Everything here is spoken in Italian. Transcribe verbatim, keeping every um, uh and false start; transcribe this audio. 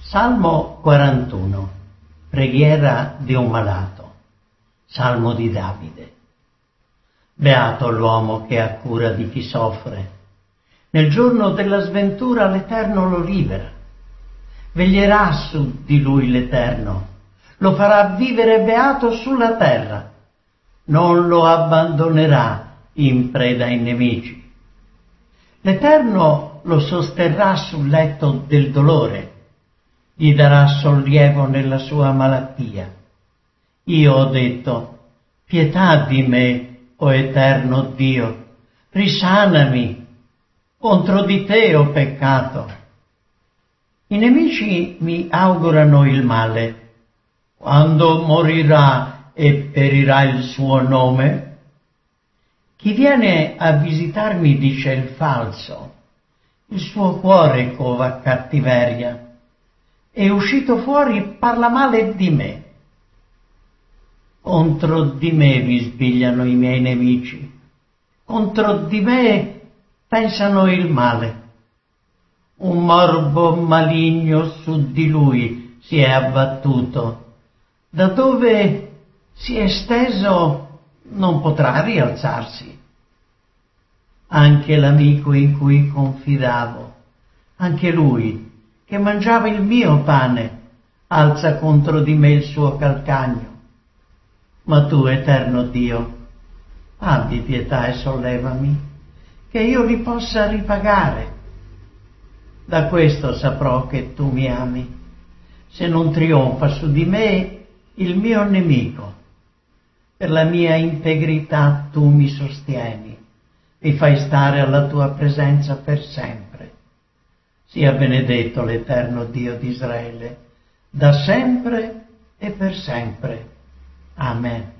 Salmo quarantuno, preghiera di un malato, salmo di Davide. Beato l'uomo che ha cura di chi soffre. Nel giorno della sventura l'Eterno lo libera. Veglierà su di lui l'Eterno, lo farà vivere beato sulla terra. Non lo abbandonerà in preda ai nemici. L'Eterno lo sosterrà sul letto del dolore, gli darà sollievo nella sua malattia. Io ho detto, pietà di me, o Eterno Dio, risanami, contro di te ho peccato. I nemici mi augurano il male. Quando morirà e perirà il suo nome? Chi viene a visitarmi dice il falso, il suo cuore cova cattiveria. È uscito fuori, parla male di me. Contro di me vi sbigliano i miei nemici, contro di me pensano il male. Un morbo maligno su di lui si è abbattuto, da dove si è steso non potrà rialzarsi. Anche l'amico in cui confidavo, anche lui che mangiava il mio pane, alza contro di me il suo calcagno. Ma tu, Eterno Dio, abbi pietà e sollevami, che io li possa ripagare. Da questo saprò che tu mi ami, se non trionfa su di me il mio nemico. Per la mia integrità tu mi sostieni, mi fai stare alla tua presenza per sempre. Sia benedetto l'Eterno Dio di Israele, da sempre e per sempre. Amen.